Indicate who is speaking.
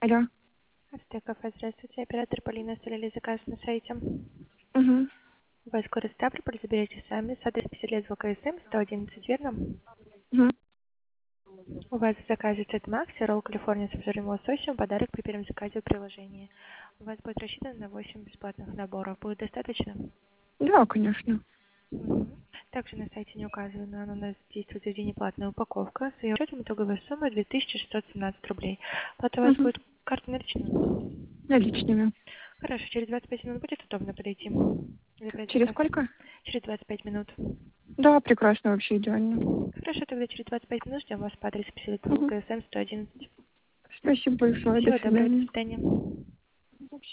Speaker 1: Алло.
Speaker 2: Кафе, здравствуйте. Оператор Полина оставляли заказ на сайте.
Speaker 1: Угу.
Speaker 2: Вы скоро Ставрополь заберете сами. Адрес 50 лет ВКСМ, 111, верно?
Speaker 1: Угу.
Speaker 2: У вас в заказе цвет Макси, ролл Калифорния с обжаренным лососем, подарок при первом заказе в приложении. У вас будет рассчитано на 8 бесплатных наборов. Будет достаточно?
Speaker 1: Да, конечно.
Speaker 2: Мгм. Также на сайте не указано, но у нас действует за день платная упаковка. С ее учетом итоговая сумма 2617 рублей. Плата у вас
Speaker 1: Угу.
Speaker 2: будет карта наличными?
Speaker 1: Наличными.
Speaker 2: Хорошо, через 25 минут будет удобно подойти? Забрать
Speaker 1: Через
Speaker 2: заказ?
Speaker 1: сколько?
Speaker 2: Через 25 минут.
Speaker 1: Да, прекрасно, вообще идеально.
Speaker 2: Хорошо, тогда через 25 минут ждем вас по адресу 50
Speaker 1: Угу.
Speaker 2: КСМ 111.
Speaker 1: Спасибо большое. До
Speaker 2: Всего доброго, до
Speaker 1: свидания.
Speaker 2: свидания.